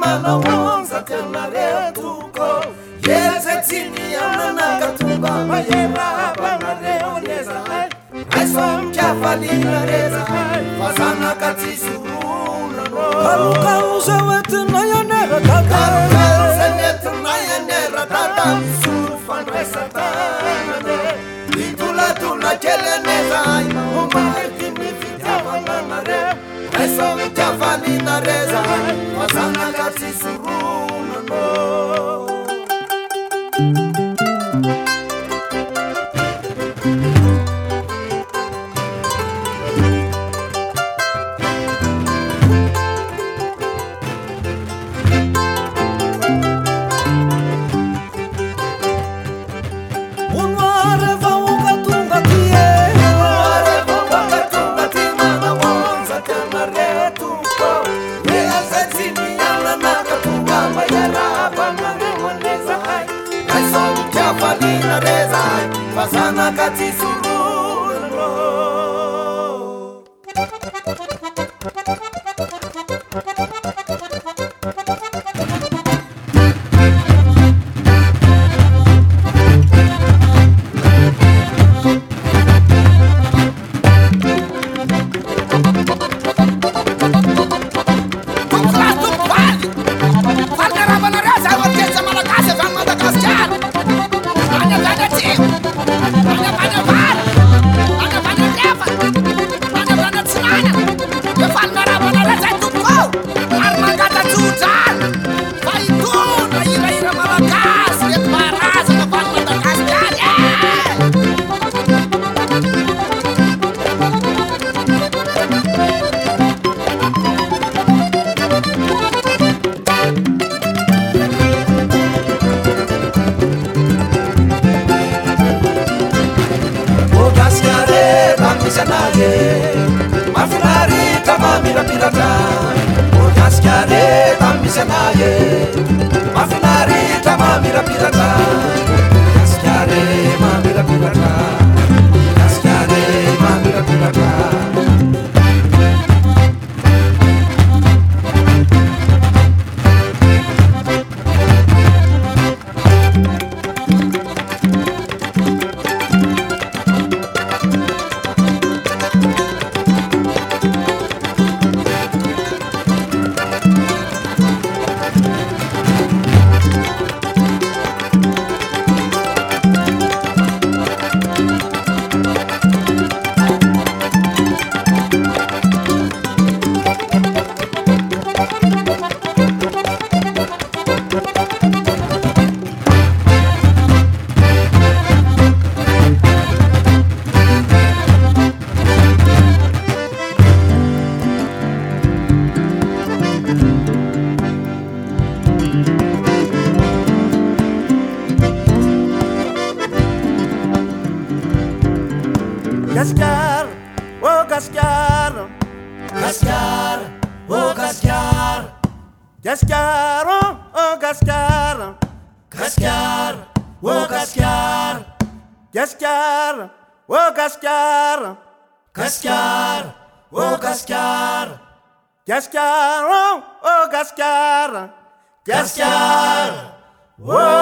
manahonza tianaretoko ezetsiny aminanakatonga maerabanareo aisomkiavalina reza fazanaka tsy soronanokaozawetina yaneratatazanetina yaneratata sofandraisatanane itolatona kelenezay omarikiny fitiavananareo aisomkiavalina reza fazanaka tsy soronano Valina reza, fazana kati sururo. Mafinarita mamira pirata, Ogaskare tamisanaye. Mafinarita mamira pirata, Ogaskare mamira pirata, Ogaskare mamira pirata. Gaskar, oh Gaskar, Gaskar, oh Gaskar, Gaskar, oh Gaskar, Gaskar, oh Gaskar, Gaskar, oh Gaskar, Gaskar, oh Gaskar, Gaskar, oh Gaskar, Gaskar, oh